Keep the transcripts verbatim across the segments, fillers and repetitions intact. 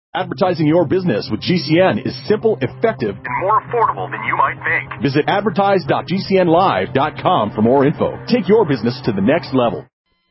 Advertising your business with G C N is simple, effective, and more affordable than you might think. Visit advertise dot g c n live dot com for more info. Take your business to the next level.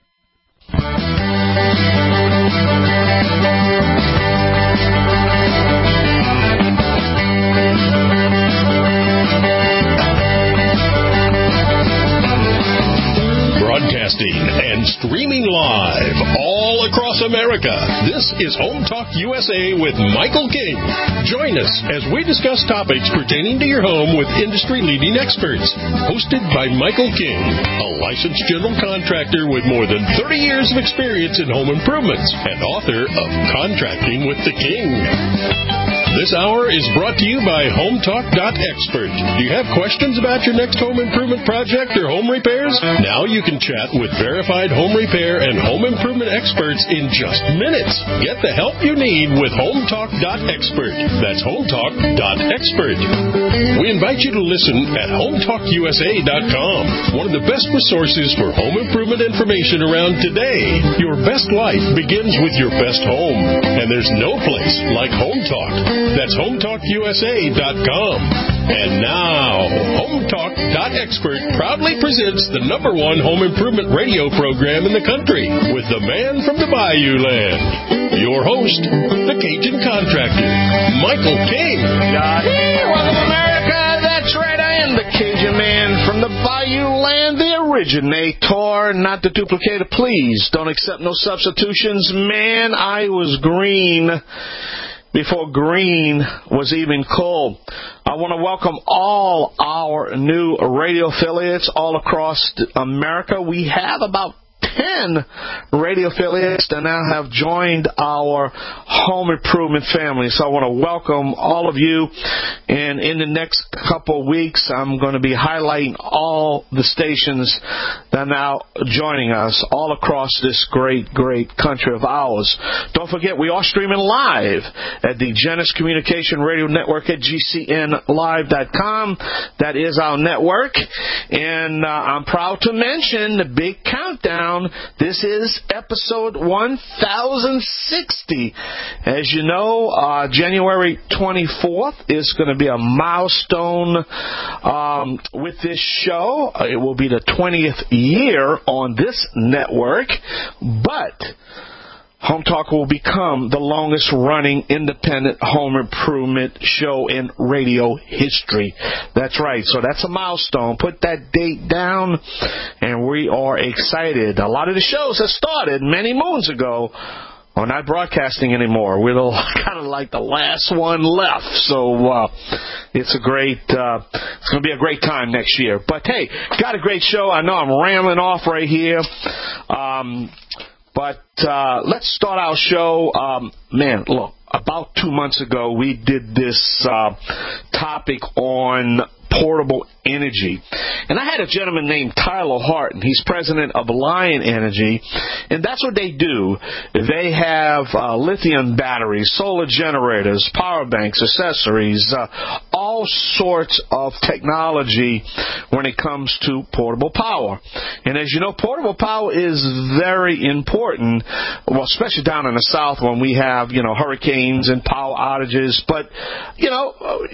Broadcasting and streaming live all across America. This is Home Talk U S A with Michael King. Join us as we discuss topics pertaining to your home with industry-leading experts. Hosted by Michael King, a licensed general contractor with more than thirty years of experience in home improvements and author of Contracting with the King. This hour is brought to you by Home Talk dot expert. Do you have questions about your next home improvement project or home repairs? Now you can chat with verified home repair and home improvement experts in just minutes. Get the help you need with Home Talk dot expert. That's Home Talk dot expert. We invite you to listen at Home Talk U S A dot com, one of the best resources for home improvement information around today. Your best life begins with your best home, and there's no place like Home Talk. That's Home Talk U S A dot com. And now, Home Talk dot expert proudly presents the number one home improvement radio program in the country with the man from the Bayou Land. Your host, the Cajun Contractor, Michael King. Hey, welcome America. That's right, I am the Cajun man from the Bayou Land, the originator, not the duplicator. Please don't accept no substitutions. Man, I was green before green was even cool. I want to welcome all our new radio affiliates all across America. We have about ten radio affiliates that now have joined our home improvement family. So I want to welcome all of you. And in the next couple of weeks, I'm going to be highlighting all the stations that are now joining us all across this great, great country of ours. Don't forget, we are streaming live at the Genesis Communication Radio Network at G C N live dot com. That is our network. And uh, I'm proud to mention the big countdown. This is episode one thousand sixty. As you know, uh, January twenty-fourth is going to be a milestone um, with this show. It will be the twentieth year on this network, but Home Talk will become the longest running independent home improvement show in radio history. That's right. So that's a milestone. Put that date down, and we are excited. A lot of the shows have started many moons ago. We're not broadcasting anymore. We're the, kind of like the last one left. So uh, it's a great, uh, it's going to be a great time next year. But hey, got a great show. I know I'm rambling off right here. Um, But uh, let's start our show. Um, man, look, about two months ago, we did this uh, topic on portable energy. And I had a gentleman named Tyler Harton. He's president of Lion Energy. And that's what they do. They have uh, lithium batteries, solar generators, power banks, accessories, uh, all sorts of technology when it comes to portable power. And as you know, portable power is very important, well, especially down in the South when we have, you know, hurricanes and power outages. But, you know,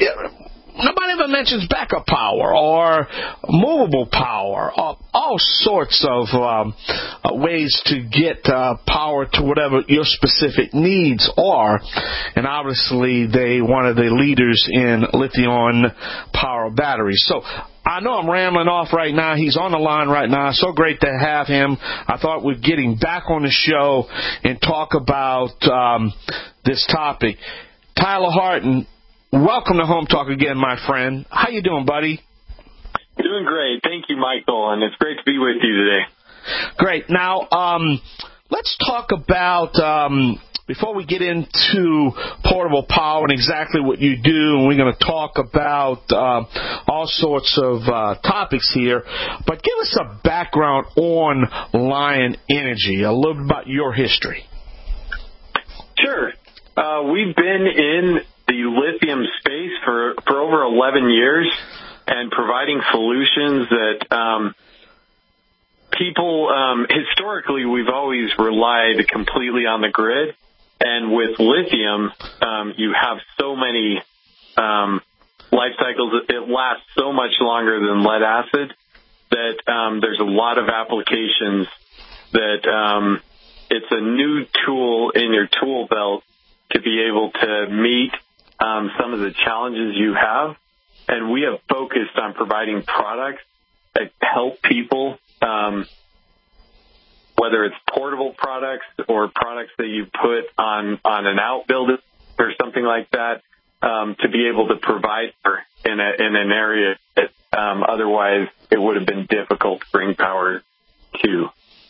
nobody ever mentions backup power or movable power, or all sorts of um, uh, ways to get uh, power to whatever your specific needs are. And obviously, they one of the leaders in lithium power batteries. So I know I'm rambling off right now. He's on the line right now. So great to have him. I thought we'd get him back on the show and talk about um, this topic. Tyler Harton, welcome to Home Talk again, my friend. How you doing, buddy? Doing great. Thank you, Michael, and it's great to be with you today. Great. Now, um, let's talk about, um, before we get into portable power and exactly what you do, and we're going to talk about uh, all sorts of uh, topics here, but give us a background on Lion Energy, a little bit about your history. Sure. Uh, we've been in the lithium space for, for over eleven years and providing solutions that um, people, um, historically, we've always relied completely on the grid. And with lithium, um, you have so many um, life cycles. It lasts so much longer than lead acid that um, there's a lot of applications that um, it's a new tool in your tool belt to be able to meet um, some of the challenges you have. And we have focused on providing products that help people, um, whether it's portable products or products that you put on, on an outbuilding or something like that, um, to be able to provide for in, a, in an area that um, otherwise it would have been difficult to bring power to.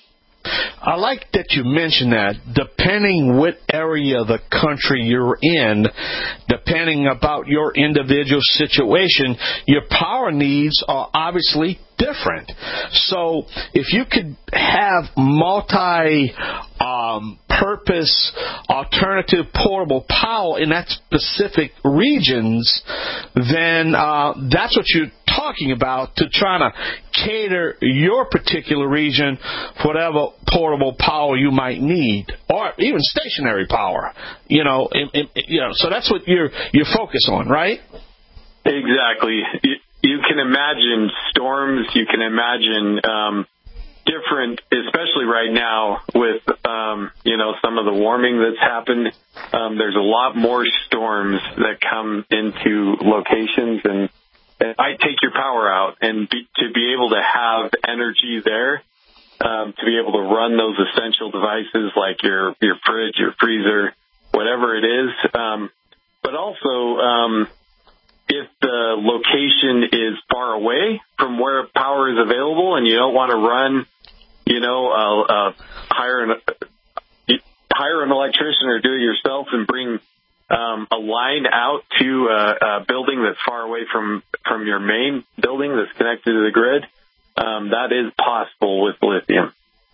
I like that you mentioned that. Depending what area of the country you're in, depending about your individual situation, your power needs are obviously different. So if you could have multi um, purpose alternative portable power in that specific regions, then uh, that's what you're talking about, to try to cater your particular region for whatever portable power you might need, or even stationary power. You know, in, in, you know. So that's what you're you're focused on, right? Exactly. You, you can imagine storms. You can imagine um, different, especially right now with um, you know some of the warming that's happened. Um, there's a lot more storms that come into locations, and I take your power out, and be, to be able to have energy there, um, to be able to run those essential devices like your your fridge, your freezer, whatever it is. Um, but also, um, if the location is far away from where power is available, and you don't want to run, you know, uh, uh, hire an hire an electrician or do it yourself and bring Um, a line out to a, a building that's far away from, from your main building that's connected to the grid, um, that is possible with lithium.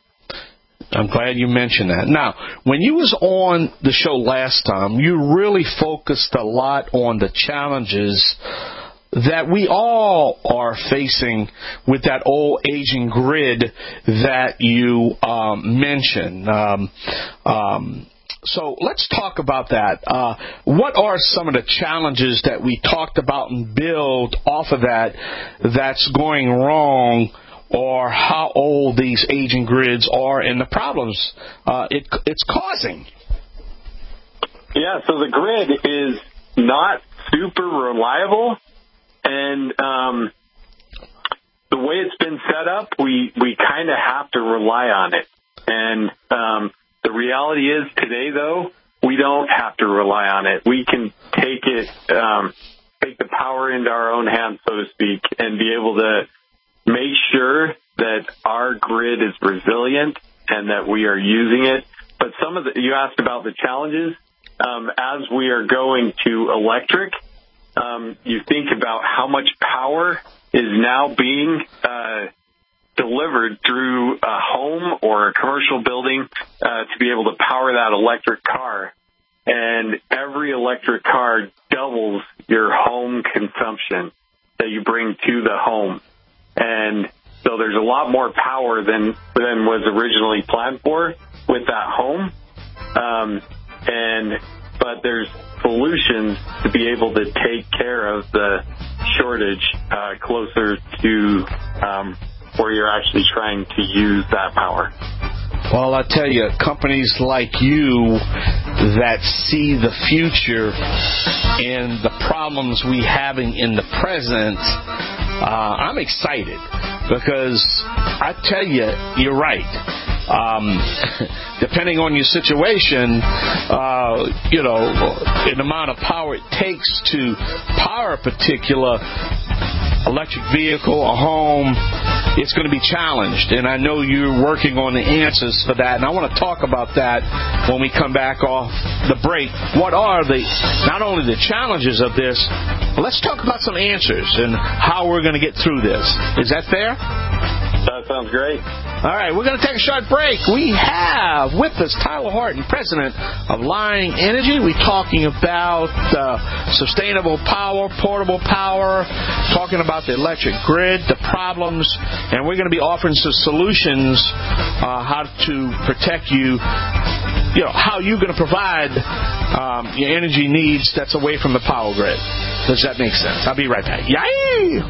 I'm glad you mentioned that. Now, when you was on the show last time, you really focused a lot on the challenges that we all are facing with that old aging grid that you um, mentioned. Um, um, So let's talk about that. Uh, what are some of the challenges that we talked about and build off of that that's going wrong, or how old these aging grids are and the problems uh, it, it's causing? Yeah, so the grid is not super reliable, and um, the way it's been set up, we, we kind of have to rely on it. And um the reality is today, though, we don't have to rely on it. We can take it, um, take the power into our own hands, so to speak, and be able to make sure that our grid is resilient and that we are using it. But some of the, you asked about the challenges. Um, as we are going to electric, um, you think about how much power is now being uh delivered through a home or a commercial building uh, to be able to power that electric car. And every electric car doubles your home consumption that you bring to the home. And so there's a lot more power than, than was originally planned for with that home. Um, and but there's solutions to be able to take care of the shortage uh, closer to um where you're actually trying to use that power. Well, I tell you, companies like you that see the future and the problems we having in the present, uh, I'm excited because I tell you, you're right. Um, depending on your situation, uh, you know, the amount of power it takes to power a particular electric vehicle, a home, it's going to be challenged. And I know you're working on the answers for that. And I want to talk about that when we come back off the break. What are the, not only the challenges of this, but let's talk about some answers and how we're going to get through this. Is that fair? That sounds great. All right, we're going to take a short break. We have with us Tyler Horton, president of Lion Energy. We're talking about uh, sustainable power, portable power, talking about the electric grid, the problems, and we're going to be offering some solutions uh, how to protect you you know, how you're going to provide um, your energy needs that's away from the power grid. Does that make sense? I'll be right back. Yay!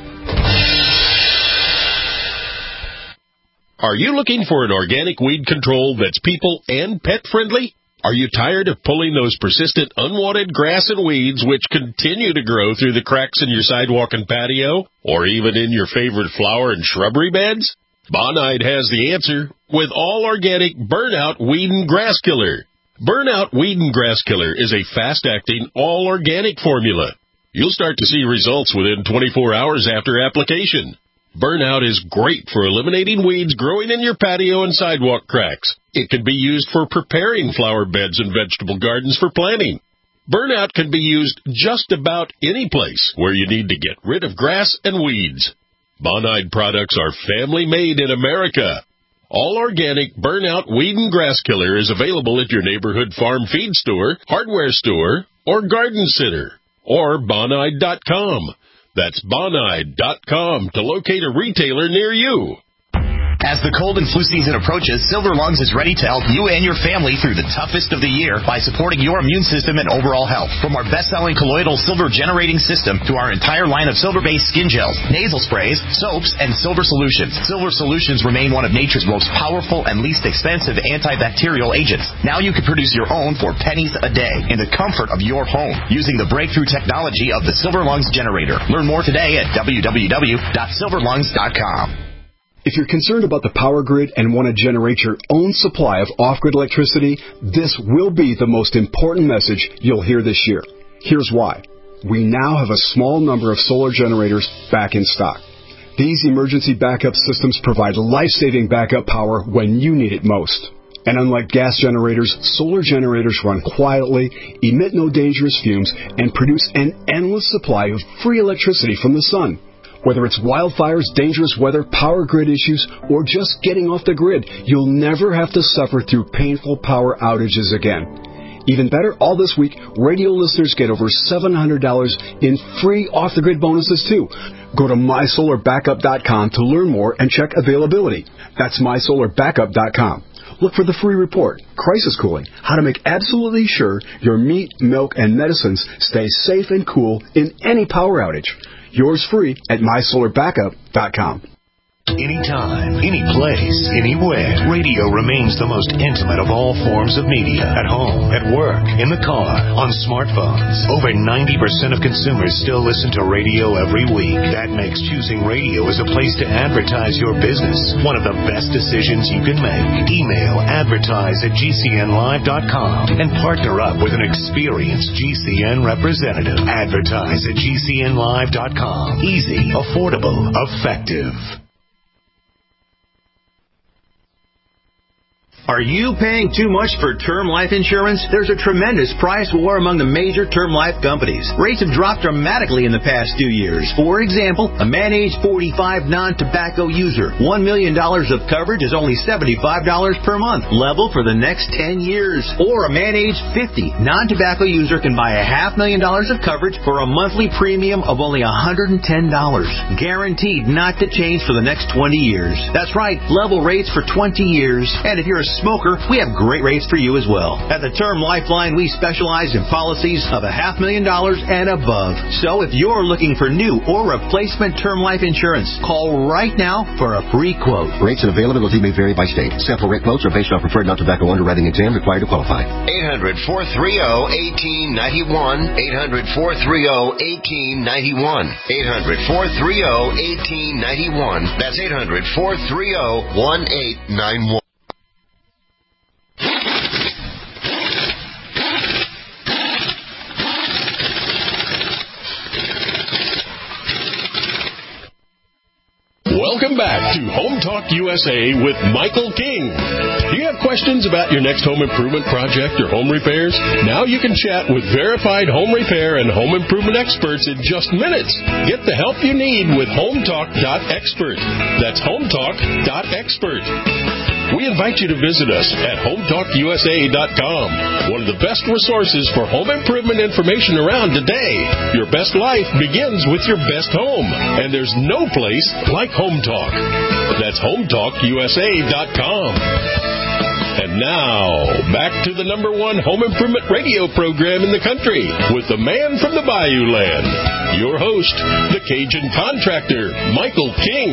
Are you looking for an organic weed control that's people and pet friendly? Are you tired of pulling those persistent unwanted grass and weeds which continue to grow through the cracks in your sidewalk and patio, or even in your favorite flower and shrubbery beds? Bonide has the answer with all organic Burnout Weed and Grass Killer. Burnout Weed and Grass Killer is a fast-acting, all-organic formula. You'll start to see results within twenty-four hours after application. Burnout is great for eliminating weeds growing in your patio and sidewalk cracks. It can be used for preparing flower beds and vegetable gardens for planting. Burnout can be used just about any place where you need to get rid of grass and weeds. Bonide products are family-made in America. All organic Burnout Weed and Grass Killer is available at your neighborhood farm feed store, hardware store, or garden center, or bonide dot com. That's bonide dot com to locate a retailer near you. As the cold and flu season approaches, Silver Lungs is ready to help you and your family through the toughest of the year by supporting your immune system and overall health. From our best-selling colloidal silver generating system to our entire line of silver-based skin gels, nasal sprays, soaps, and silver solutions, Silver Solutions remain one of nature's most powerful and least expensive antibacterial agents. Now you can produce your own for pennies a day in the comfort of your home using the breakthrough technology of the Silver Lungs generator. Learn more today at w w w dot silver lungs dot com. If you're concerned about the power grid and want to generate your own supply of off-grid electricity, this will be the most important message you'll hear this year. Here's why. We now have a small number of solar generators back in stock. These emergency backup systems provide life-saving backup power when you need it most. And unlike gas generators, solar generators run quietly, emit no dangerous fumes, and produce an endless supply of free electricity from the sun. Whether it's wildfires, dangerous weather, power grid issues, or just getting off the grid, you'll never have to suffer through painful power outages again. Even better, all this week, radio listeners get over seven hundred dollars in free off-the-grid bonuses, too. Go to my solar backup dot com to learn more and check availability. That's my solar backup dot com. Look for the free report, Crisis Cooling, how to make absolutely sure your meat, milk, and medicines stay safe and cool in any power outage. Yours free at my solar backup dot com. Anytime, any place, anywhere, radio remains the most intimate of all forms of media. At home, at work, in the car, on smartphones. Over ninety percent of consumers still listen to radio every week. That makes choosing radio as a place to advertise your business one of the best decisions you can make. Email advertise at g c n live dot com and partner up with an experienced G C N representative. Advertise at g c n live dot com. Easy, affordable, effective. Are you paying too much for term life insurance? There's a tremendous price war among the major term life companies. Rates have dropped dramatically in the past two years. For example, a man age forty-five non-tobacco user, one million dollars of coverage is only seventy-five dollars per month, level for the next ten years. Or a man age fifty non-tobacco user can buy a half million dollars of coverage for a monthly premium of only one hundred ten dollars. Guaranteed not to change for the next twenty years. That's right, level rates for twenty years. And if you're a smoker, we have great rates for you as well. At the Term Lifeline, we specialize in policies of a half million dollars and above. So if you're looking for new or replacement term life insurance, call right now for a free quote. Rates and availability may vary by state. Sample rate quotes are based on preferred non-tobacco underwriting exam required to qualify. eight hundred, four three zero, one eight nine one. eight hundred, four three zero, one eight nine one. eight hundred, four three zero, one eight nine one. That's eight hundred, four three zero, one eight nine one. Welcome back to Home Talk U S A with Michael King. Do you have questions about your next home improvement project or home repairs? Now you can chat with verified home repair and home improvement experts in just minutes. Get the help you need with home talk dot expert. That's home talk dot expert. We invite you to visit us at home talk u s a dot com, one of the best resources for home improvement information around today. Your best life begins with your best home, and there's no place like Home Talk. That's home talk u s a dot com. And And now, back to the number one home improvement radio program in the country with the man from the Bayou Land, your host, the Cajun Contractor, Michael King.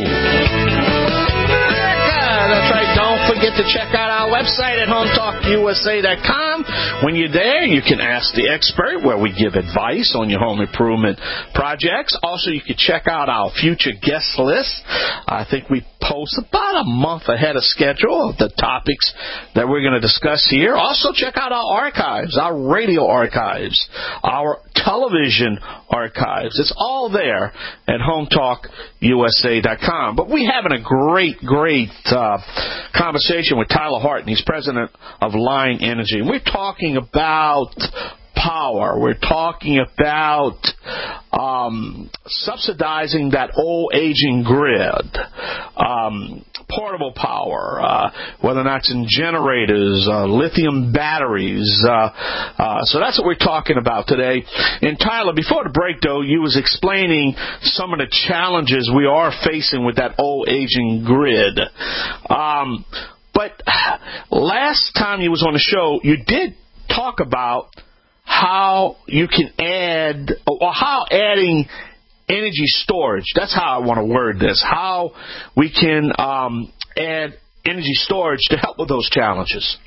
That's right. Don't forget to check out our website at home talk U S A dot com. When you're there, you can ask the expert where we give advice on your home improvement projects. Also, you can check out our future guest list. I think we post about a month ahead of schedule of the topics that we're going to discuss here. Also, check out our archives, our radio archives, our television archives. It's all there at home talk U S A dot com. But we're having a great, great uh, conversation with Tyler Harton. He's president of Lion Energy. And we're talking about power. We're talking about um, subsidizing that old aging grid, um, portable power, uh, whether or not it's in generators, uh, lithium batteries. Uh, uh, so that's what we're talking about today. And Tyler, before the break, though, you was explaining some of the challenges we are facing with that old aging grid. Um, but last time you was on the show, you did talk about how you can add, or how adding energy storage, that's how I want to word this, how we can um, add energy storage to help with those challenges.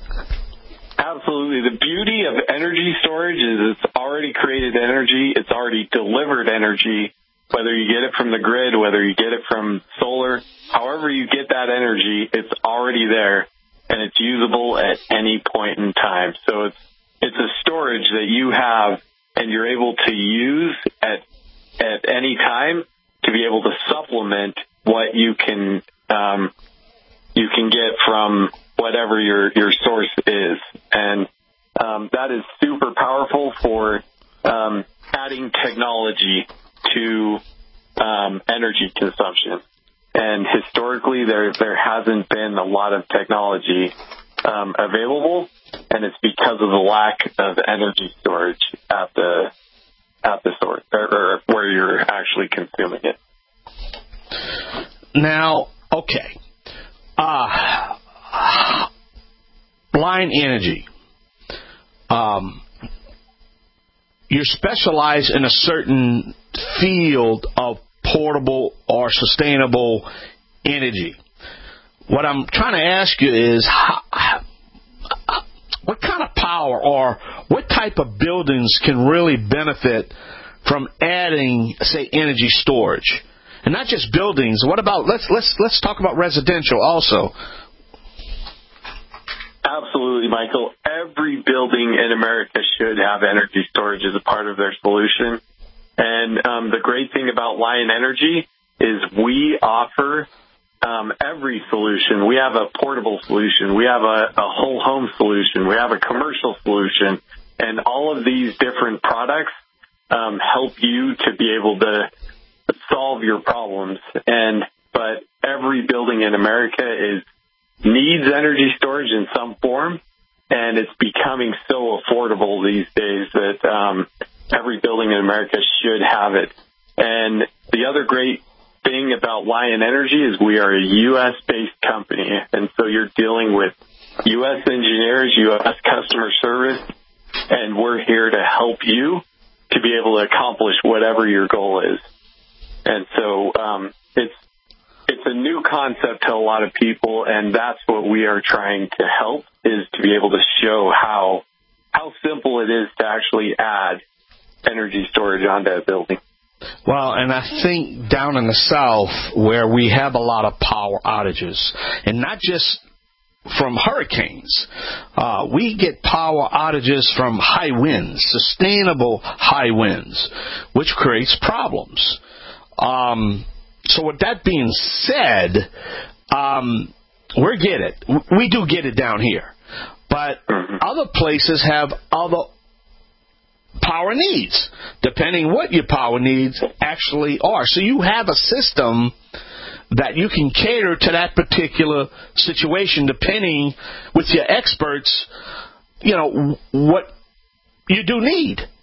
Absolutely. The beauty of energy storage is it's already created energy, it's already delivered energy, whether you get it from the grid, whether you get it from solar, however you get that energy, it's already there, and it's usable at any point in time. So it's It's a storage that you have and you're able to use at at any time to be able to supplement what you can um, you can get from whatever your, your source is. And um, that is super powerful for um, adding technology to um, energy consumption. And historically, there there hasn't been a lot of technology um, available. And it's because of the lack of energy storage at the at the source, or, or where you're actually consuming it. Now, okay, uh, Lion Energy. Um, you specialize in a certain field of portable or sustainable energy. What I'm trying to ask you is how. What kind of power or what type of buildings can really benefit from adding, say, energy storage? And not just buildings. What about, let's let's let's talk about residential also. Absolutely, Michael. Every building in America should have energy storage as a part of their solution. And um, the great thing about Lion Energy is we offer Um, every solution. We have a portable solution. We have a, a whole home solution. We have a commercial solution. And all of these different products um, help you to be able to solve your problems. And but every building in America is needs energy storage in some form, and it's becoming so affordable these days that um, every building in America should have it. And the other great thing about Lion Energy is we are a U S-based company, and so you're dealing with U S engineers, U S customer service, and we're here to help you to be able to accomplish whatever your goal is. And so um, it's it's a new concept to a lot of people, and that's what we are trying to help, is to be able to show how how simple it is to actually add energy storage onto a building. Well, and I think down in the South where we have a lot of power outages, and not just from hurricanes, uh, we get power outages from high winds, sustainable high winds, which creates problems. Um, so with that being said, um, we get it. We do get it down here. But other places have other power needs, depending what your power needs actually are. So you have a system that you can cater to that particular situation, depending with your experts, you know, what you do need.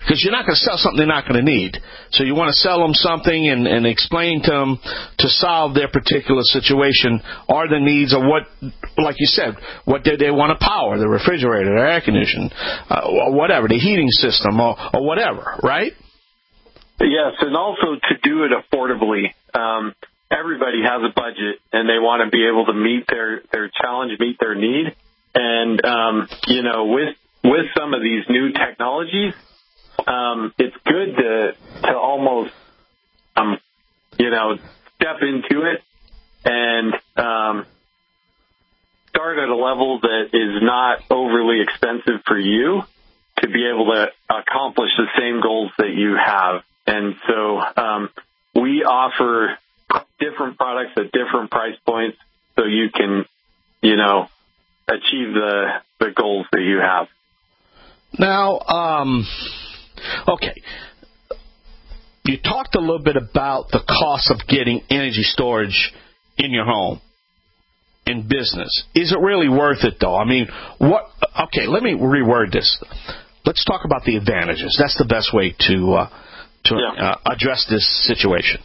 Because you're not going to sell something they're not going to need. So you want to sell them something and, and explain to them to solve their particular situation or the needs of what, like you said, what they, they want to power, the refrigerator, the air conditioning, uh, or whatever, the heating system, or, or whatever, right? Yes, and also to do it affordably. Um, everybody has a budget, and they want to be able to meet their, their challenge, meet their need. And, um, you know, with with some of these new technologies, um, it's good to to almost, um, you know, step into it and um, start at a level that is not overly expensive for you to be able to accomplish the same goals that you have. And so um, we offer different products at different price points so you can, you know, achieve the, the goals that you have. Now, um, okay, you talked a little bit about the cost of getting energy storage in your home, in business. Is it really worth it, though? I mean, what? Okay, let me reword this. Let's talk about the advantages. That's the best way to uh, to yeah. uh, address this situation.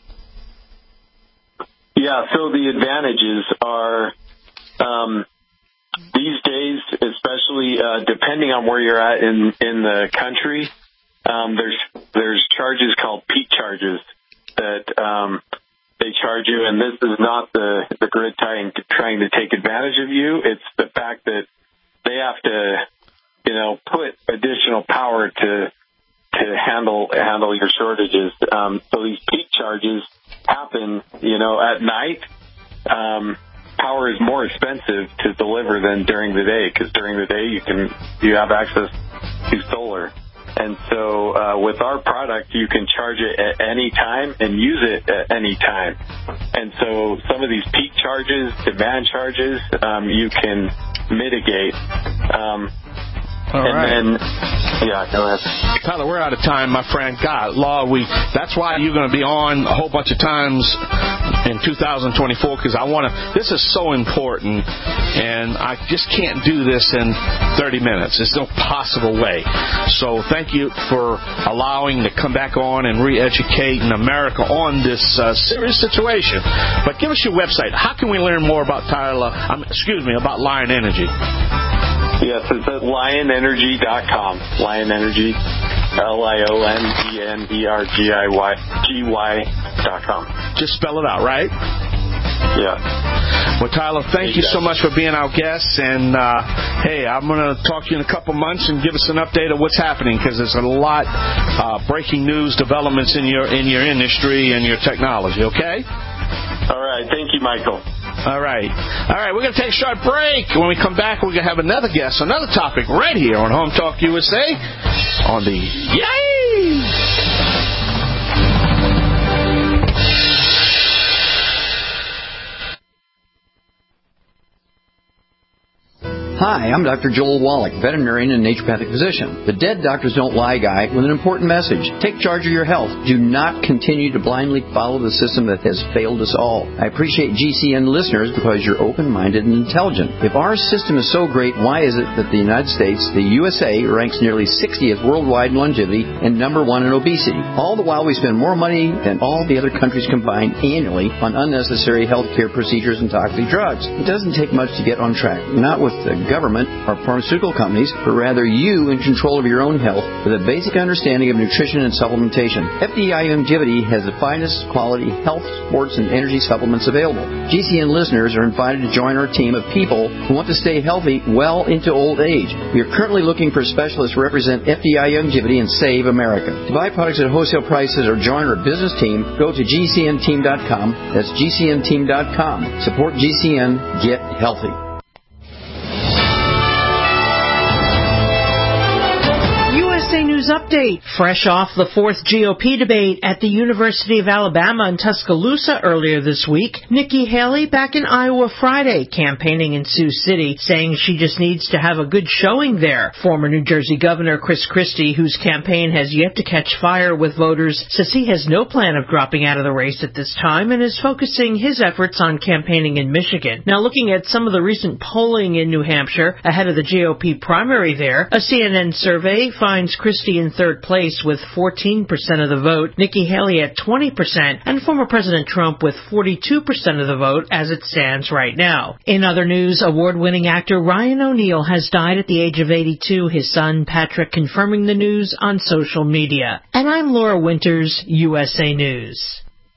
Yeah, so the advantages are, um, these days, especially uh, depending on where you're at in, in the country, um, there's there's charges called peak charges that um, they charge you, and this is not the, the grid trying to, trying to take advantage of you. It's the fact that they have to, you know, put additional power to to handle handle your shortages. Um, so these peak charges happen, you know, at night. Um, power is more expensive to deliver than during the day, because during the day you can you have access to solar. And so uh, with our product, you can charge it at any time and use it at any time. And so some of these peak charges, demand charges, um, you can mitigate. Um, All and right. then, yeah, go ahead. Tyler, we're out of time, my friend. God, Law, we, that's why you're going to be on a whole bunch of times in two thousand twenty-four, because I want to, this is so important, and I just can't do this in thirty minutes. There's no possible way. So thank you for allowing to come back on and re-educate in America on this uh, serious situation. But give us your website. How can we learn more about Tyler, um, excuse me, about Lion Energy? Yes, it's at lion energy dot com. Lion Energy, L I O N E N E R G I Y G Y dot com. Just spell it out, right? Yeah. Well, Tyler, thank you so much for being our guest. And, uh, hey, I'm going to talk to you in a couple months and give us an update of what's happening, because there's a lot uh, breaking news developments in your in your industry and your technology, okay? All right. Thank you, Michael. All right. All right, we're going to take a short break. When we come back, we're going to have another guest, another topic right here on Home Talk U S A on the Yay! Hi, I'm Doctor Joel Wallach, veterinarian and naturopathic physician. The Dead Doctors Don't Lie guy with an important message. Take charge of your health. Do not continue to blindly follow the system that has failed us all. I appreciate G C N listeners because you're open-minded and intelligent. If our system is so great, why is it that the United States, the U S A, ranks nearly sixtieth worldwide in longevity and number one in obesity? All the while we spend more money than all the other countries combined annually on unnecessary health care procedures and toxic drugs. It doesn't take much to get on track. Not with the government or pharmaceutical companies, but rather you in control of your own health with a basic understanding of nutrition and supplementation. F D I Longevity has the finest quality health, sports, and energy supplements available. G C N listeners are invited to join our team of people who want to stay healthy well into old age. We are currently looking for specialists to represent F D I Longevity and Save America. To buy products at wholesale prices or join our business team, go to G C N team dot com. That's G C N team dot com. Support G C N. Get healthy. News update. Fresh off the fourth G O P debate at the University of Alabama in Tuscaloosa earlier this week, Nikki Haley back in Iowa Friday, campaigning in Sioux City, saying she just needs to have a good showing there. Former New Jersey Governor Chris Christie, whose campaign has yet to catch fire with voters, says he has no plan of dropping out of the race at this time and is focusing his efforts on campaigning in Michigan. Now, looking at some of the recent polling in New Hampshire ahead of the G O P primary there, a C N N survey finds Christie Christie in third place with fourteen percent of the vote, Nikki Haley at twenty percent, and former President Trump with forty-two percent of the vote as it stands right now. In other news, award-winning actor Ryan O'Neal has died at the age of eighty-two, his son Patrick confirming the news on social media. And I'm Laura Winters, U S A News.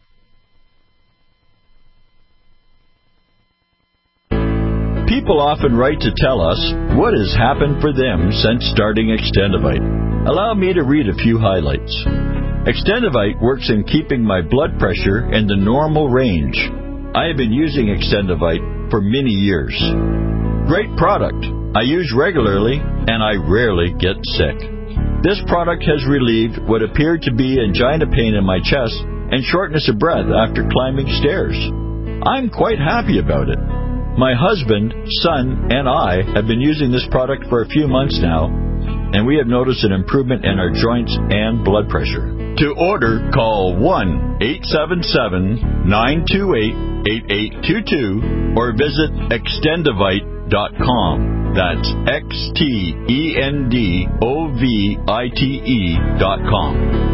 People often write to tell us what has happened for them since starting Extendivite. Allow me to read a few highlights. Extendivite works in keeping my blood pressure in the normal range. I have been using Extendivite for many years. Great product. I use regularly and I rarely get sick. This product has relieved what appeared to be angina pain in my chest and shortness of breath after climbing stairs. I'm quite happy about it. My husband, son, and I have been using this product for a few months now, and we have noticed an improvement in our joints and blood pressure. To order, call one eight seven seven, nine two eight, eight eight two two or visit extendivite dot com. That's X T E N D O V I T E dot com.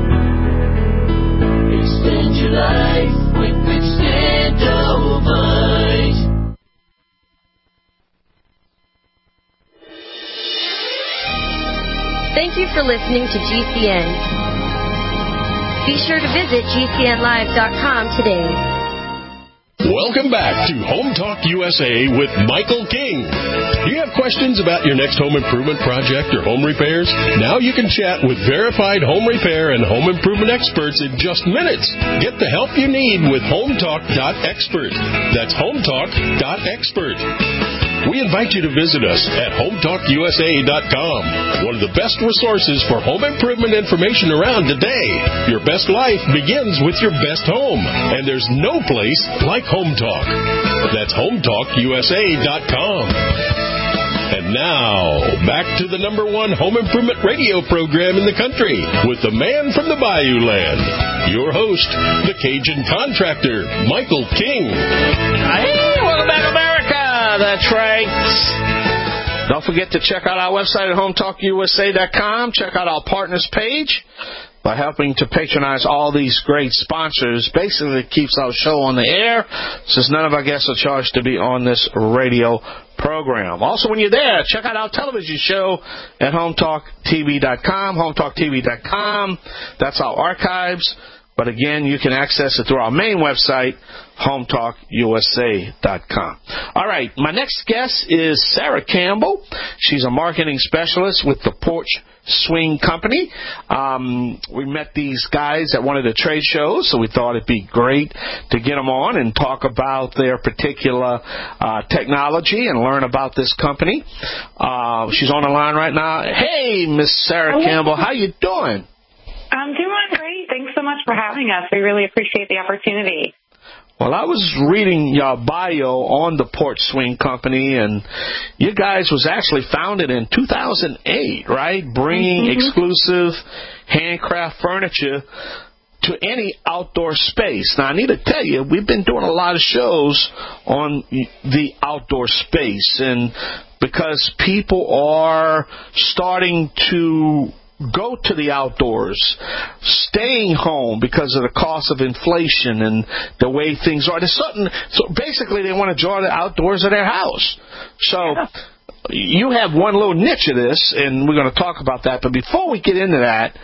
Extend your life with Extendivite. Thank you for listening to G C N. Be sure to visit G C N live dot com today. Welcome back to Home Talk U S A with Michael King. Do you have questions about your next home improvement project or home repairs? Now you can chat with verified home repair and home improvement experts in just minutes. Get the help you need with home talk dot expert. That's home talk dot expert. We invite you to visit us at home talk U S A dot com, one of the best resources for home improvement information around today. Your best life begins with your best home, and there's no place like Home Talk. That's home talk U S A dot com. And now, back to the number one home improvement radio program in the country with the man from the Bayou Land, your host, the Cajun Contractor, Michael King. Hey, welcome back, America. That's right. Don't forget to check out our website at home talk U S A dot com. Check out our partners page. By helping to patronize all these great sponsors, basically it keeps our show on the air, since none of our guests are charged to be on this radio program. Also, when you're there, check out our television show at home talk T V dot com, home talk T V dot com. That's our archives. But again, you can access it through our main website, home talk U S A dot com. All right, my next guest is Sarah Campbell. She's a marketing specialist with the Porch Swing Company. Um, we met these guys at one of the trade shows, so we thought it'd be great to get them on and talk about their particular uh, technology and learn about this company. Uh, she's on the line right now. Hey, Miss Sarah Hello. Campbell, how you doing? I'm doing great. Thanks so much for having us. We really appreciate the opportunity. Well, I was reading your bio on the Porch Swing Company, and you guys was actually founded in two thousand eight, right? Bringing mm-hmm. exclusive handcraft furniture to any outdoor space. Now, I need to tell you, we've been doing a lot of shows on the outdoor space, and because people are starting to go to the outdoors, staying home because of the cost of inflation and the way things are. There's certain, so basically they want to draw the outdoors of their house. So yeah. You have one little niche of this, and we're going to talk about that. But before we get into that,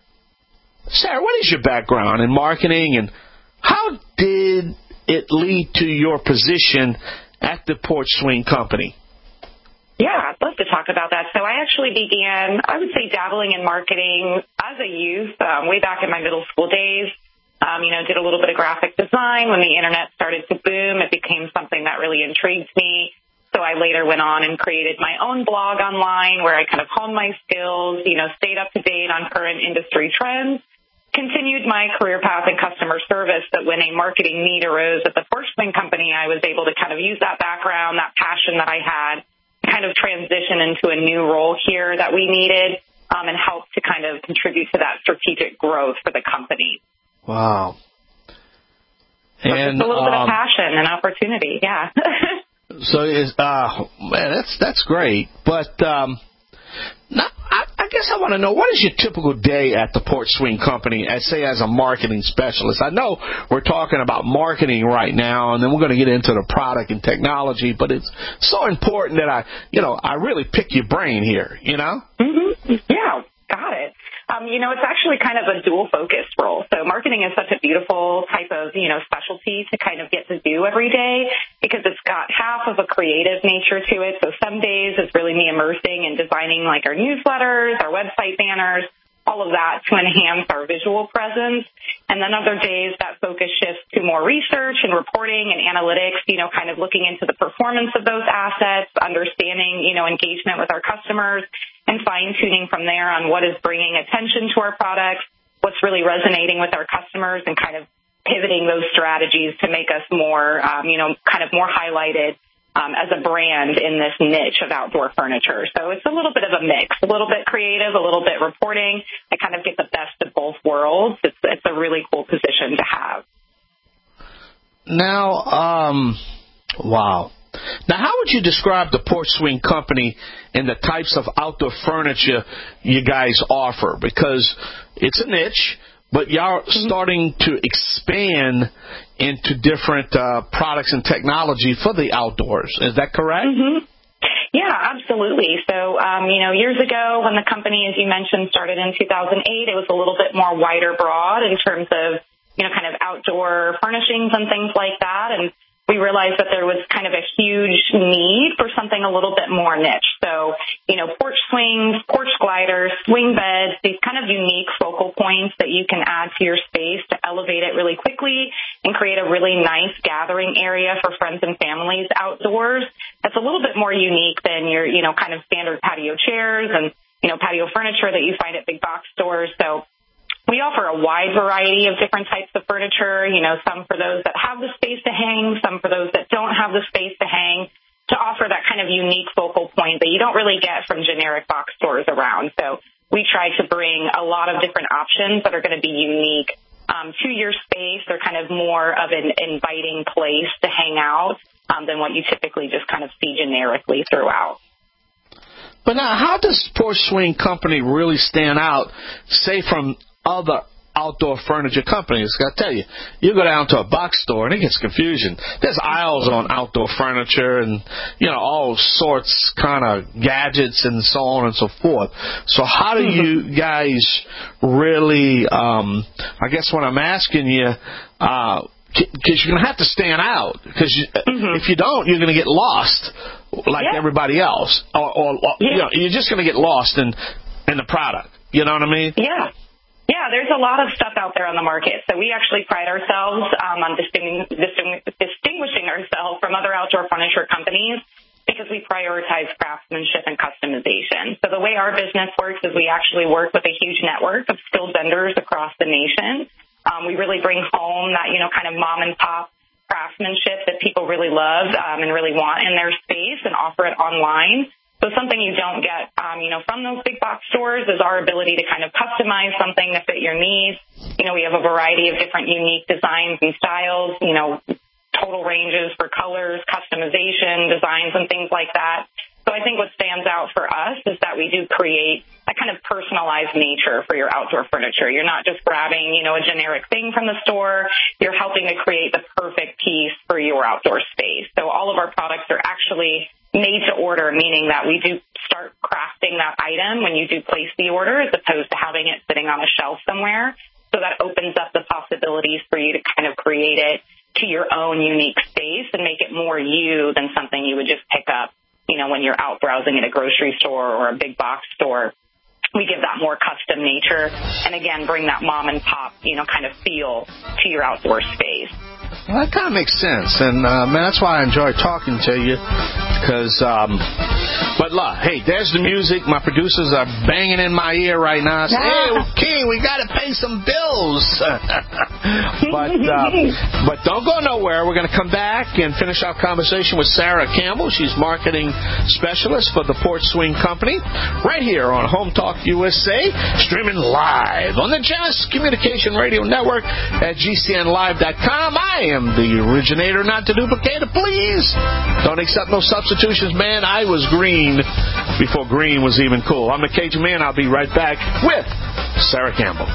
Sarah, what is your background in marketing, and how did it lead to your position at the Porch Swing Company? Yeah, I'd love to talk about that. So I actually began, I would say, dabbling in marketing as a youth, um, way back in my middle school days. Um, you know, did a little bit of graphic design. When the internet started to boom, it became something that really intrigued me. So I later went on and created my own blog online where I kind of honed my skills, you know, stayed up to date on current industry trends, continued my career path in customer service. But when a marketing need arose at the Porch Swing Company, I was able to kind of use that background, that passion that I had, kind of transition into a new role here that we needed um, and help to kind of contribute to that strategic growth for the company. Wow. So and just a little um, bit of passion and opportunity, yeah. so is uh, man, that's that's great. But um, now, I, I guess guess I want to know, what is your typical day at the Porch Swing Company, as say as a marketing specialist? I know we're talking about marketing right now, and then we're going to get into the product and technology, but it's so important that I, you know, I really pick your brain here, you know? Mm-hmm. Yeah, got it. Um, you know, it's actually kind of a dual-focused role. So marketing is such a beautiful type of, you know, specialty to kind of get to do every day because it's got half of a creative nature to it. So some days it's really me immersing and designing like our newsletters, our website banners, all of that to enhance our visual presence. And then other days that focus shifts to more research and reporting and analytics, you know, kind of looking into the performance of those assets, understanding, you know, engagement with our customers, and fine-tuning from there on what is bringing attention to our products, what's really resonating with our customers, and kind of pivoting those strategies to make us more, um, you know, kind of more highlighted um, as a brand in this niche of outdoor furniture. So it's a little bit of a mix, a little bit creative, a little bit reporting. I kind of get the best of both worlds. It's, it's a really cool position to have. Now, um, wow. Now, how would you describe the Porch Swing Company and the types of outdoor furniture you guys offer? Because it's a niche, but y'all are starting to expand into different uh, products and technology for the outdoors. Is that correct? Mm-hmm. Yeah, absolutely. So, um, you know, years ago when the company, as you mentioned, started in two thousand eight, it was a little bit more wider broad in terms of, you know, kind of outdoor furnishings and things like that. And we realized that there was kind of a huge need for something a little bit more niche. So, you know, porch swings, porch gliders, swing beds, these kind of unique focal points that you can add to your space to elevate it really quickly and create a really nice gathering area for friends and families outdoors. That's a little bit more unique than your, you know, kind of standard patio chairs and, you know, patio furniture that you find at big box stores. So we offer a wide variety of different types of furniture, you know, some for those that have the space to hang, some for those that don't have the space to hang, to offer that kind of unique focal point that you don't really get from generic box stores around. So we try to bring a lot of different options that are going to be unique um, to your space. They're kind of more of an inviting place to hang out um, than what you typically just kind of see generically throughout. But now, how does Porch Swing Company really stand out, say, from other outdoor furniture companies? I tell you, you go down to a box store and it gets confusion. There's aisles on outdoor furniture and, you know, all sorts kind of gadgets and so on and so forth. So how do you guys really, um, I guess what I'm asking you, uh, because you're going to have to stand out. Because mm-hmm. if you don't, you're going to get lost like yeah. everybody else. Or, or, or yeah. you know, you're just going to get lost in, in the product. You know what I mean? Yeah. Yeah, there's a lot of stuff out there on the market. So we actually pride ourselves um, on distingu- distingu- distinguishing ourselves from other outdoor furniture companies because we prioritize craftsmanship and customization. So the way our business works is we actually work with a huge network of skilled vendors across the nation. Um, we really bring home that, you know, kind of mom and pop craftsmanship that people really love um, and really want in their space and offer it online. So something you don't get, um, you know, from those big box stores is our ability to kind of customize something to fit your needs. You know, we have a variety of different unique designs and styles, you know, total ranges for colors, customization, designs, and things like that. So I think what stands out for us is that we do create a kind of personalized nature for your outdoor furniture. You're not just grabbing, you know, a generic thing from the store. You're helping to create the perfect piece for your outdoor space. So all of our products are actually made to order, meaning that we do start crafting that item when you do place the order as opposed to having it sitting on a shelf somewhere. So that opens up the possibilities for you to kind of create it to your own unique space and make it more you than something you would just pick up, you know, when you're out browsing at a grocery store or a big box store. We give that more custom nature and, again, bring that mom and pop, you know, kind of feel to your outdoor space. Well, that kind of makes sense, and uh, man, that's why I enjoy talking to you. Because, um, but look, hey, there's the music. My producers are banging in my ear right now. I say, hey, King, we got to pay some bills. but uh, but don't go nowhere. We're going to come back and finish our conversation with Sarah Campbell. She's marketing specialist for the Porch Swing Company, right here on Home Talk U S A, streaming live on the Genesis Communication Radio Network at G C N live dot com. I am the originator, not the duplicator. Please don't accept no substitutions, man. I was green before green was even cool. I'm the Cajun Man. I'll be right back with Sarah Campbell.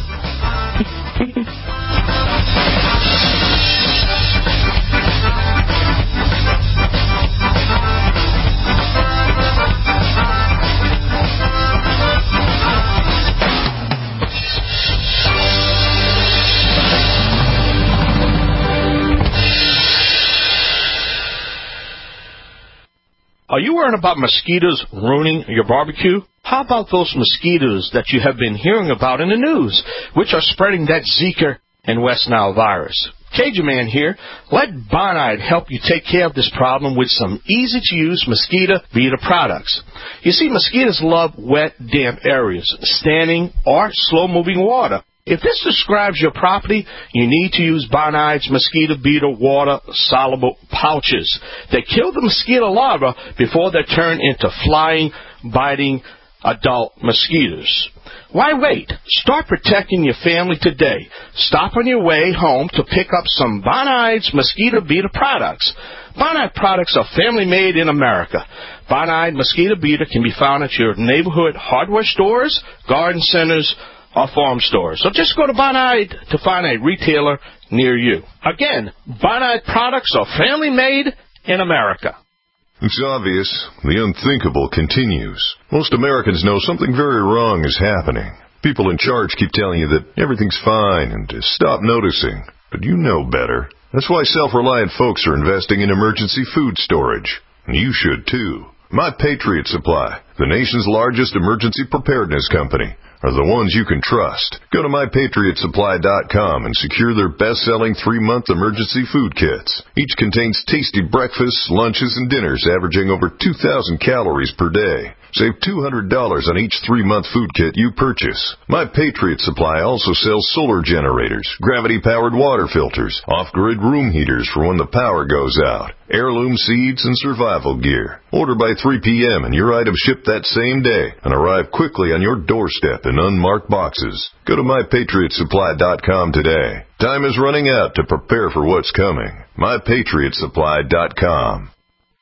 Are you worried about mosquitoes ruining your barbecue? How about those mosquitoes that you have been hearing about in the news, which are spreading that Zika and West Nile virus? Cajun Man here. Let Bonide help you take care of this problem with some easy-to-use mosquito beater products. You see, mosquitoes love wet, damp areas, standing or slow-moving water. If this describes your property, you need to use Bonide's mosquito beater water soluble pouches. They kill the mosquito larvae before they turn into flying, biting adult mosquitoes. Why wait? Start protecting your family today. Stop on your way home to pick up some Bonide's mosquito beater products. Bonide products are family made in America. Bonide mosquito beater can be found at your neighborhood hardware stores, garden centers, or farm stores. So just go to Bonide to find a retailer near you. Again, Bonide products are family made in America. It's obvious. The unthinkable continues. Most Americans know something very wrong is happening. People in charge keep telling you that everything's fine and to stop noticing. But you know better. That's why self-reliant folks are investing in emergency food storage. And you should too. My Patriot Supply, the nation's largest emergency preparedness company, are the ones you can trust. Go to my patriot supply dot com and secure their best-selling three-month emergency food kits. Each contains tasty breakfasts, lunches, and dinners averaging over two thousand calories per day. Save two hundred dollars on each three-month food kit you purchase. My Patriot Supply also sells solar generators, gravity-powered water filters, off-grid room heaters for when the power goes out, heirloom seeds, and survival gear. Order by three p.m. and your items ship that same day and arrive quickly on your doorstep in unmarked boxes. Go to my patriot supply dot com today. Time is running out to prepare for what's coming. my patriot supply dot com.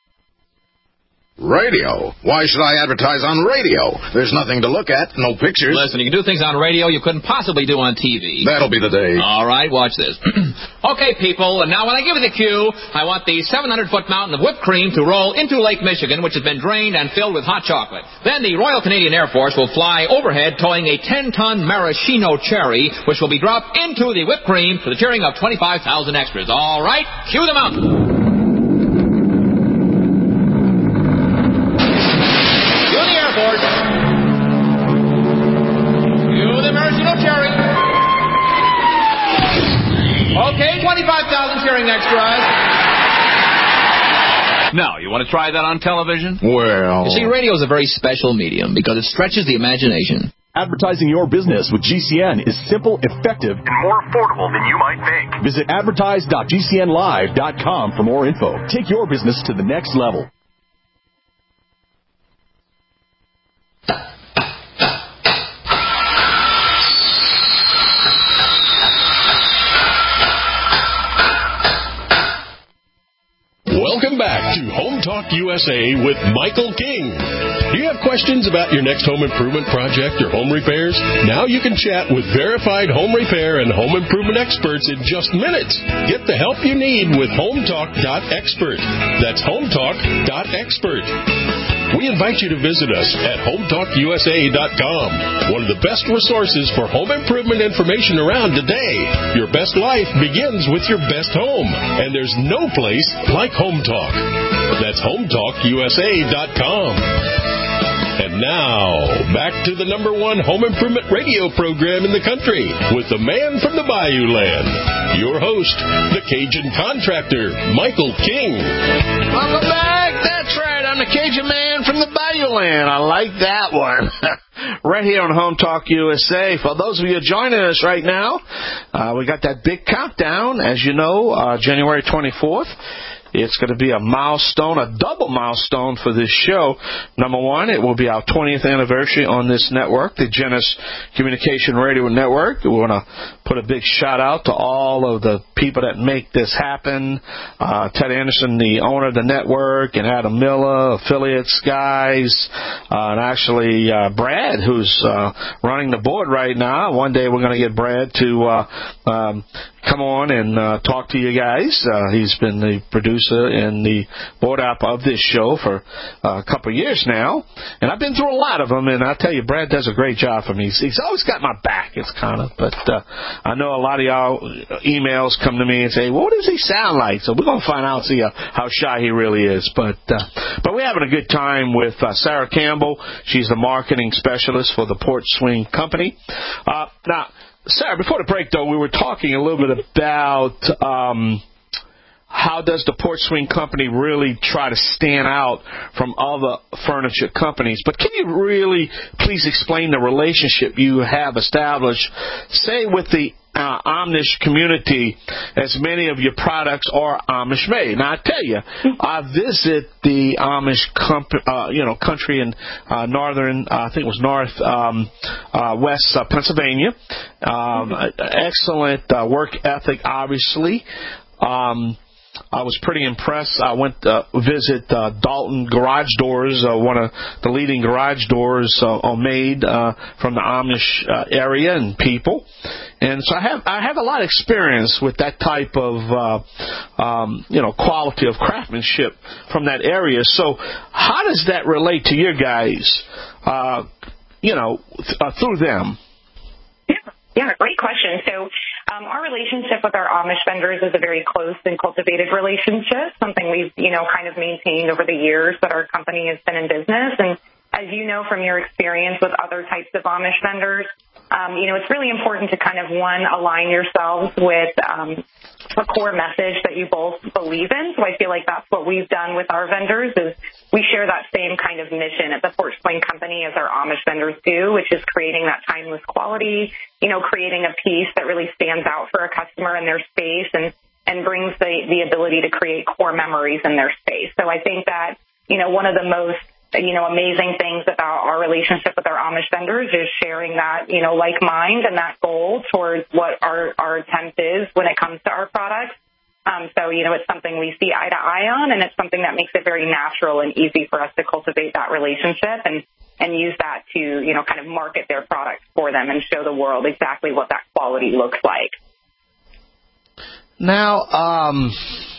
Radio? Why should I advertise on radio? There's nothing to look at, no pictures. Listen, you can do things on radio you couldn't possibly do on T V. That'll be the day. All right, watch this. Okay, people, and now when I give you the cue, I want the seven hundred foot mountain of whipped cream to roll into Lake Michigan, which has been drained and filled with hot chocolate. Then the Royal Canadian Air Force will fly overhead towing a ten ton maraschino cherry, which will be dropped into the whipped cream to the cheering of twenty-five thousand extras. All right, cue the mountain. Okay, twenty-five thousand cheering extras. Now, you want to try that on television? Well... You see, radio is a very special medium because it stretches the imagination. Advertising your business with G C N is simple, effective, and more affordable than you might think. Visit advertise dot g c n live dot com for more info. Take your business to the next level. Welcome back to Home Talk U S A with Michael King. Do you have questions about your next home improvement project or home repairs? Now you can chat with verified home repair and home improvement experts in just minutes. Get the help you need with home talk dot expert. That's home talk dot expert. We invite you to visit us at home talk u s a dot com, one of the best resources for home improvement information around today. Your best life begins with your best home, and there's no place like Home Talk. That's home talk u s a dot com. And now, back to the number one home improvement radio program in the country with the man from the Bayou Land, your host, the Cajun contractor, Michael King. Welcome back. That's right. I'm the Cajun man from the Bayou Land. I like that one. Right here on Home Talk U S A. For those of you joining us right now, uh, we got that big countdown, as you know, uh, January twenty-fourth. It's going to be a milestone, a double milestone for this show. Number one, it will be our twentieth anniversary on this network, the Genesis Communication Radio Network. We want to put a big shout out to all of the people that make this happen. Uh, Ted Anderson, the owner of the network, and Adam Miller, affiliates guys, uh, and actually uh, Brad, who's uh, running the board right now. One day we're going to get Brad to uh, um, come on and uh, talk to you guys. Uh, he's been the producer and the board op of this show for uh, a couple of years now, and I've been through a lot of them, and I tell you, Brad does a great job for me. He's, he's always got my back, it's kind of, but uh, I know a lot of y'all emails come to me and say, well, what does he sound like? So we're going to find out, see uh, how shy he really is, but uh, but we're having a good time with uh, Sarah Campbell. She's the marketing specialist for the Porch Swing Company. Uh, now, Sarah, before the break, though, we were talking a little bit about um, how does the Porch Swing Company really try to stand out from other furniture companies. But can you really please explain the relationship you have established, say, with the uh, Amish community, as many of your products are Amish made? Now, I tell you, I visit the Amish comp- uh, you know, country in uh, northern, uh, I think it was north, um, uh, west uh, Pennsylvania. Um, excellent uh, work ethic, obviously. Um, I was pretty impressed. I went to uh, visit uh, Dalton Garage Doors, uh, one of the leading garage doors uh, are made uh, from the Amish uh, area and people. And so I have I have a lot of experience with that type of uh, um, you know quality of craftsmanship from that area. So how does that relate to your guys? Uh, you know, th- uh, through them. Yeah, yeah, great question. So. Um, our relationship with our Amish vendors is a very close and cultivated relationship, something we've, you know, kind of maintained over the years that our company has been in business. And as you know from your experience with other types of Amish vendors, um, you know, it's really important to kind of, one, align yourselves with um, a core message that you both believe in. So I feel like that's what we've done with our vendors is we share that same kind of mission at the Porch Swing Company as our Amish vendors do, which is creating that timeless quality, you know, creating a piece that really stands out for a customer in their space and, and brings the, the ability to create core memories in their space. So I think that, you know, one of the most you know, amazing things about our relationship with our Amish vendors is sharing that, you know, like mind and that goal towards what our, our attempt is when it comes to our products. Um, so, you know, it's something we see eye to eye on, and it's something that makes it very natural and easy for us to cultivate that relationship and, and use that to, you know, kind of market their products for them and show the world exactly what that quality looks like. Now, um...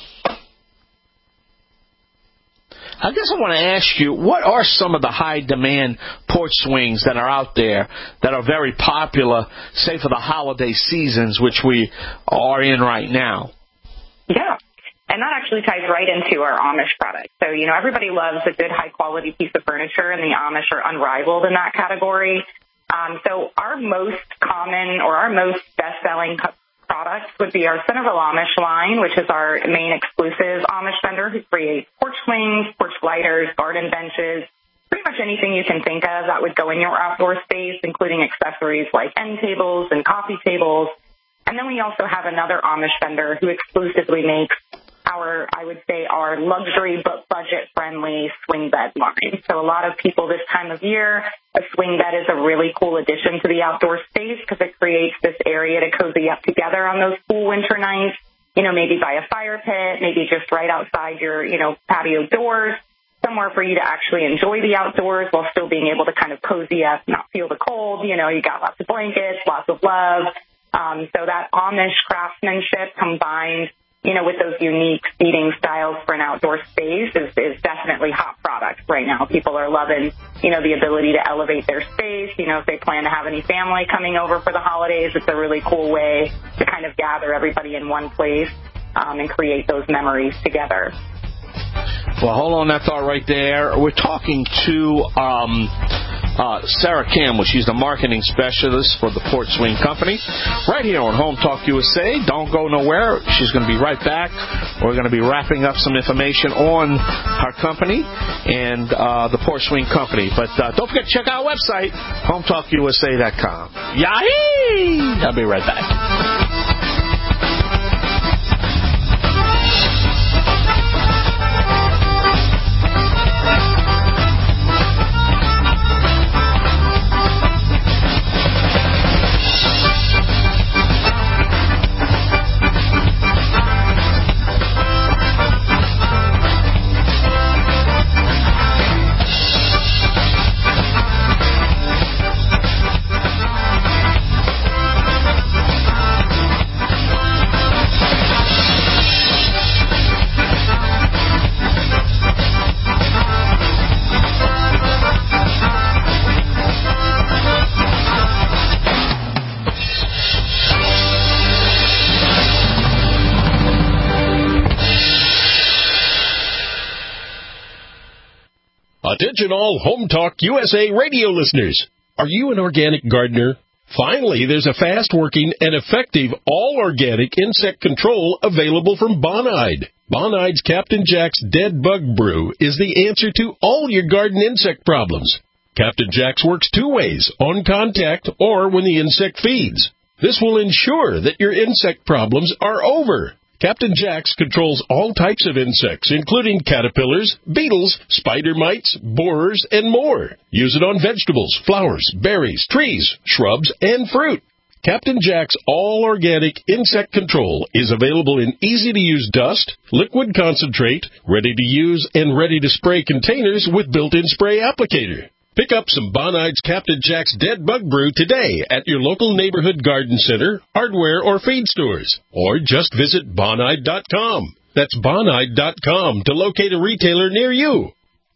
I guess I want to ask you, what are some of the high-demand porch swings that are out there that are very popular, say, for the holiday seasons, which we are in right now? Yeah, and that actually ties right into our Amish product. So, you know, everybody loves a good, high-quality piece of furniture, and the Amish are unrivaled in that category. Um, so our most common or our most best-selling products would be our Centerville Amish line, which is our main exclusive Amish vendor who creates porch swings, porch gliders, garden benches, pretty much anything you can think of that would go in your outdoor space, including accessories like end tables and coffee tables. And then we also have another Amish vendor who exclusively makes our, I would say, our luxury but budget-friendly swing bed line. So a lot of people this time of year, a swing bed is a really cool addition to the outdoor space because it creates this area to cozy up together on those cool winter nights, you know, maybe by a fire pit, maybe just right outside your, you know, patio doors, somewhere for you to actually enjoy the outdoors while still being able to kind of cozy up, not feel the cold. You know, you got lots of blankets, lots of love. Um, so that Amish craftsmanship combined, you know, with those unique seating styles for an outdoor space is, is definitely hot product right now. People are loving, you know, the ability to elevate their space. You know, if they plan to have any family coming over for the holidays, it's a really cool way to kind of gather everybody in one place um, and create those memories together. Well, hold on that thought right there. We're talking to um, uh, Sarah Campbell. She's the marketing specialist for the Porch Swing Company right here on Home Talk U S A. Don't go nowhere. She's going to be right back. We're going to be wrapping up some information on her company and uh, the Porch Swing Company. But uh, don't forget to check out our website, home talk U S A dot com. Yahee! I'll be right back. Attention all Home Talk U S A radio listeners. Are you an organic gardener? Finally, there's a fast-working and effective all-organic insect control available from Bonide. Bonide's Captain Jack's Dead Bug Brew is the answer to all your garden insect problems. Captain Jack's works two ways, on contact or when the insect feeds. This will ensure that your insect problems are over. Captain Jack's controls all types of insects, including caterpillars, beetles, spider mites, borers, and more. Use it on vegetables, flowers, berries, trees, shrubs, and fruit. Captain Jack's all-organic insect control is available in easy-to-use dust, liquid concentrate, ready-to-use and ready-to-spray containers with built-in spray applicator. Pick up some Bonide's Captain Jack's Dead Bug Brew today at your local neighborhood garden center, hardware, or feed stores. Or just visit Bonide dot com. That's Bonide dot com to locate a retailer near you.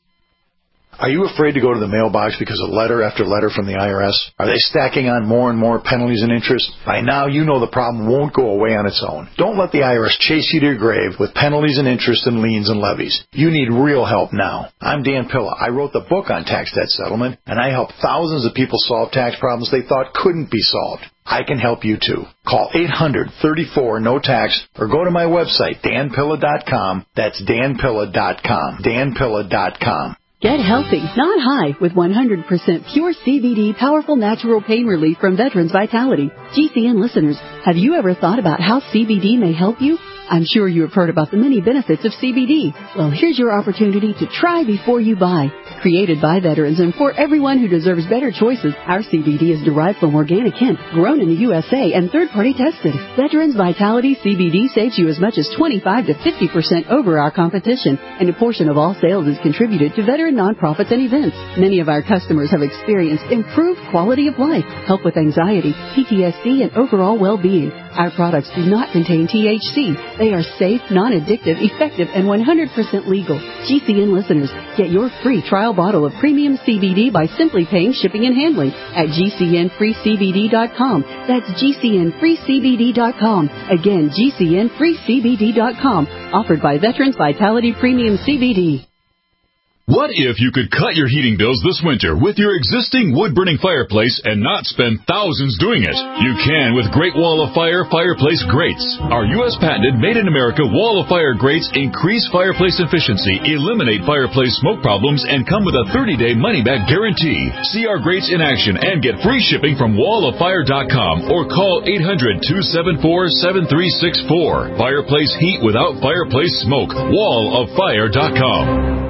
Are you afraid to go to the mailbox because of letter after letter from the I R S? Are they stacking on more and more penalties and interest? By now, you know the problem won't go away on its own. Don't let the I R S chase you to your grave with penalties and interest and liens and levies. You need real help now. I'm Dan Pilla. I wrote the book on tax debt settlement, and I help thousands of people solve tax problems they thought couldn't be solved. I can help you too. Call eight hundred, thirty-four, no tax or go to my website, dan pilla dot com. That's dan pilla dot com. dan pilla dot com. Get healthy, not high, with one hundred percent pure C B D powerful natural pain relief from Veterans Vitality. G C N listeners, have you ever thought about how C B D may help you? I'm sure you have heard about the many benefits of C B D. Well, here's your opportunity to try before you buy. Created by veterans and for everyone who deserves better choices, our C B D is derived from organic hemp, grown in the U S A and third-party tested. Veterans Vitality C B D saves you as much as twenty-five to fifty percent over our competition, and a portion of all sales is contributed to veteran nonprofits and events. Many of our customers have experienced improved quality of life, help with anxiety, P T S D, and overall well-being. Our products do not contain T H C. They are safe, non-addictive, effective, and one hundred percent legal. G C N listeners, get your free trial bottle of premium C B D by simply paying shipping and handling at G C N free C B D dot com. That's G C N free C B D dot com. Again, G C N free C B D dot com. Offered by Veterans Vitality Premium C B D. What if you could cut your heating bills this winter with your existing wood-burning fireplace and not spend thousands doing it? You can with Great Wall of Fire fireplace grates. Our U S patented made-in-America Wall of Fire grates increase fireplace efficiency, eliminate fireplace smoke problems, and come with a thirty-day money-back guarantee. See our grates in action and get free shipping from wall of fire dot com or call eight hundred, two seven four, seven three six four. Fireplace heat without fireplace smoke. wall of fire dot com.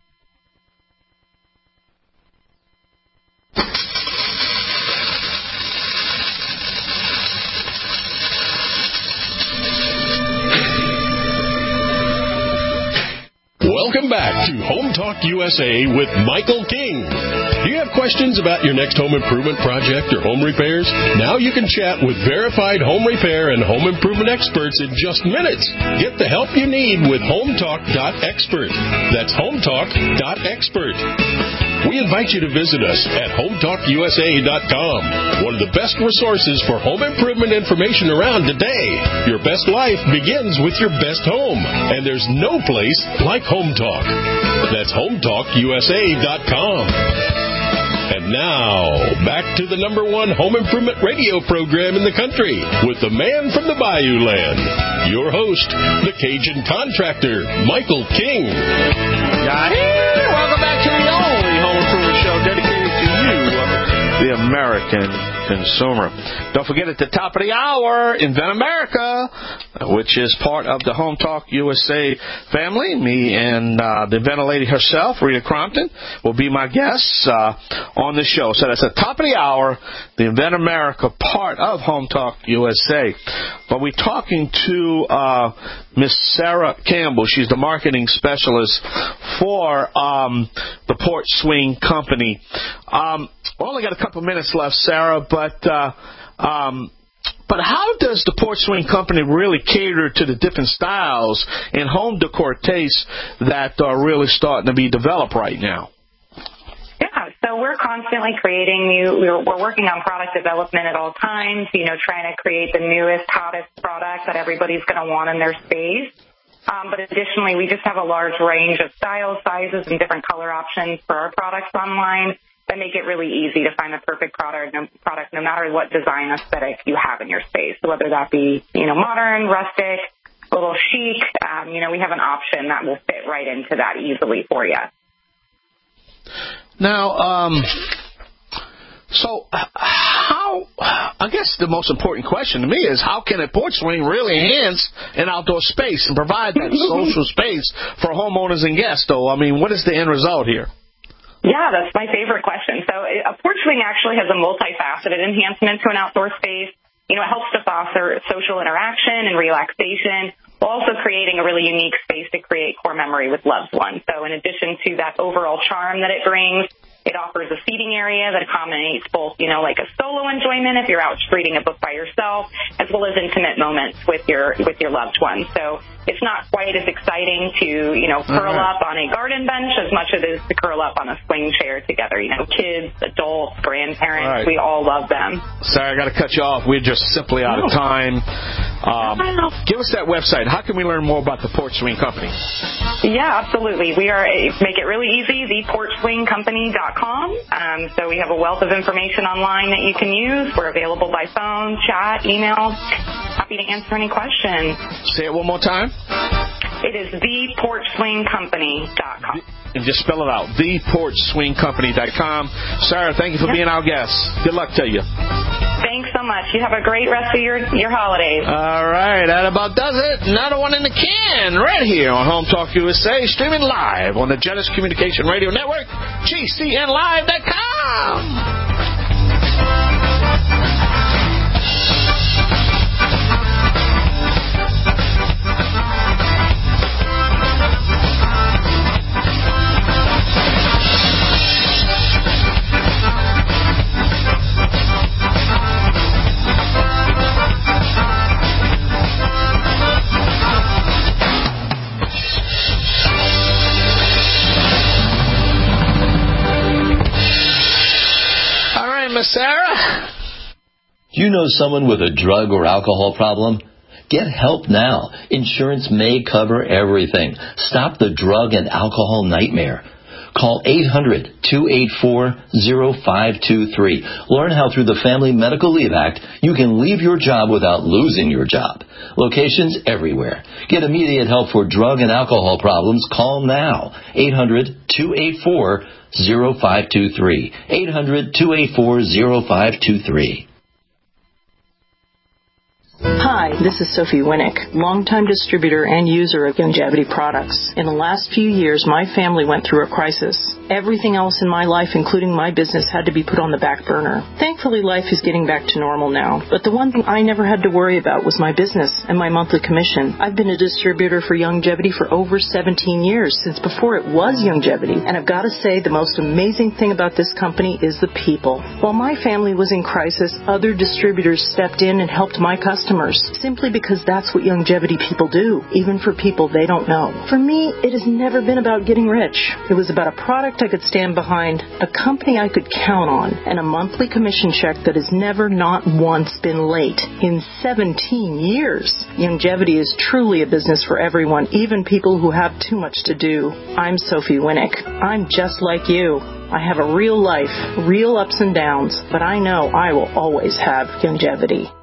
Welcome back to Home Talk U S A with Michael King. Do you have questions about your next home improvement project or home repairs? Now you can chat with verified home repair and home improvement experts in just minutes. Get the help you need with home talk dot expert. That's home talk dot expert. We invite you to visit us at home talk U S A dot com, one of the best resources for home improvement information around today. Your best life begins with your best home, and there's no place like Home Talk. That's home talk U S A dot com. And now, back to the number one home improvement radio program in the country with the man from the Bayou Land, your host, the Cajun Contractor, Michael King. Yeah, welcome back to the only home improvement show dedicated to you, the American consumer. Don't forget at the top of the hour, Invent America, which is part of the Home Talk U S A family. Me and uh, the inventor lady herself, Rita Crompton, will be my guests uh, on the show. So that's the top of the hour, the Invent America part of Home Talk U S A. But we're talking to uh, Miss Sarah Campbell. She's the marketing specialist for um, the Porch Swing Company. Um, we only got a couple minutes left, Sarah, but uh, um, but how does the Porch Swing Company really cater to the different styles and home decor tastes that are really starting to be developed right now? Yeah, so we're constantly creating new, we're, we're working on product development at all times, you know, trying to create the newest, hottest product that everybody's going to want in their space. Um, but additionally, we just have a large range of styles, sizes, and different color options for our products online that make it really easy to find the perfect product, no, product no matter what design aesthetic you have in your space. So whether that be, you know, modern, rustic, a little chic, um, you know, we have an option that will fit right into that easily for you. Now, um, so how, I guess the most important question to me is how can a porch swing really enhance an outdoor space and provide that social space for homeowners and guests, though? I mean, what is the end result here? Yeah, that's my favorite question. So a porch swing actually has a multifaceted enhancement to an outdoor space. You know, it helps to foster social interaction and relaxation, while also creating a really unique space to create core memory with loved ones. So in addition to that overall charm that it brings, it offers a seating area that accommodates both, you know, like a solo enjoyment if you're out reading a book by yourself, as well as intimate moments with your with your loved ones. So it's not quite as exciting to, you know, curl uh-huh. up on a garden bench as much as it is to curl up on a swing chair together. You know, kids, adults, grandparents, all right. We all love them. Sorry, I got to cut you off. We're just simply out of time. Um, give us that website. How can we learn more about the Porch Swing Company? Yeah, absolutely. We are make it really easy. the porch swing company dot com. Um, so we have a wealth of information online that you can use. We're available by phone, chat, email. Happy to answer any questions. Say it one more time. It is the porch swing company dot com. And just spell it out, the porch swing company dot com. Sarah, thank you for yep. being our guest. Good luck to you. Thanks so much. You have a great rest of your, your holidays. All right, that about does it. Another one in the can right here on Home Talk U S A, streaming live on the Genesis Communication Radio Network, G C N live dot com. Sarah? Do you know someone with a drug or alcohol problem? Get help now. Insurance may cover everything. Stop the drug and alcohol nightmare. Call eight hundred, two eight four, zero five two three. Learn how through the Family Medical Leave Act you can leave your job without losing your job. Locations everywhere. Get immediate help for drug and alcohol problems. Call now. eight hundred, two eight four, zero five two three. eight hundred, two eight four, zero five two three. Hi, this is Sophie Winnick, longtime distributor and user of Youngevity products. In the last few years, my family went through a crisis. Everything else in my life, including my business, had to be put on the back burner. Thankfully, life is getting back to normal now. But the one thing I never had to worry about was my business and my monthly commission. I've been a distributor for Youngevity for over seventeen years, since before it was Youngevity. And I've got to say, the most amazing thing about this company is the people. While my family was in crisis, other distributors stepped in and helped my customers, simply because that's what Youngevity people do, even for people they don't know. For me, it has never been about getting rich. It was about a product I could stand behind, a company I could count on, and a monthly commission check that has never not once been late. In seventeen years, Youngevity is truly a business for everyone, even people who have too much to do. I'm Sophie Winnick. I'm just like you. I have a real life, real ups and downs, but I know I will always have Youngevity.